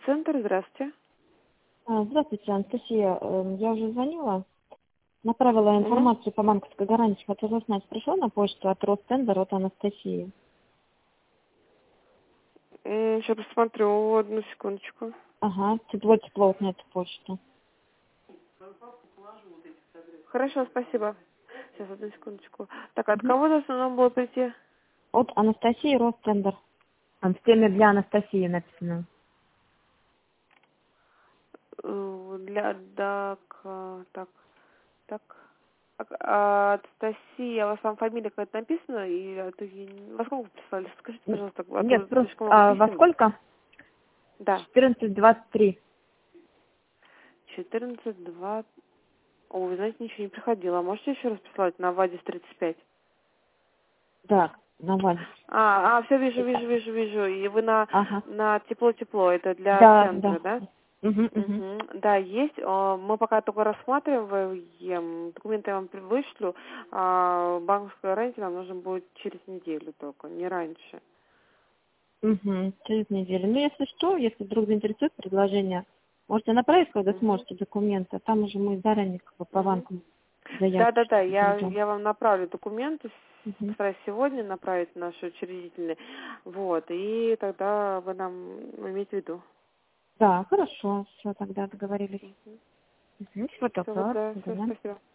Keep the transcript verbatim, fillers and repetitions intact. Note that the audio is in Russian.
Центр, здравствуйте. А, Здравствуйте, Анастасия. Эм, Я уже звонила, направила Угу. информацию по банковской гарантии. Хотела узнать, пришло на почту от Ростендер от Анастасии? Сейчас посмотрю, одну секундочку. Ага, тепло, тепло вот на эту почту. Хорошо, спасибо. Сейчас, одну секундочку. Так, от Мгм. кого должно нам было прийти? От Анастасии Ростендер. Там в теме для Анастасии написано. Э, Для, так, а, так, так. А, а, Анастасия, у вас там фамилия какая-то написана? И это я не- во сколько вы прислали? Скажите, Н- пожалуйста, а Нет, то просто слишком много а, во писем. сколько? Да, четырнадцать двадцать три. четырнадцать, два. О, вы знаете, ничего не приходило. А можете еще раз прислать на Вадис тридцать пять? Да, на Вадис. А, а, все вижу, вижу, вижу, вижу. И вы на, Ага. на тепло-тепло, это для Да, центра, да. да? Угу, угу. Угу. Да, есть. А, Мы пока только рассматриваем. Документы я вам при- вышлю. А банковская гарантия нам нужно будет через неделю только, не раньше. Угу. Через неделю. Ну, если что, если вдруг заинтересует предложение, можете направить, когда Угу. сможете, документы. Там уже мы заранее как бы по Угу. банкам Да, заявки да, да, что-то я, заведем. я вам направлю документы, с- Мгм. постараюсь сегодня направить в наши учредительные. Вот, и тогда вы нам имеете в виду. Да, хорошо, все, тогда договорились. Угу. Всего Все, вот, доброго, да, до все, свидания. спасибо.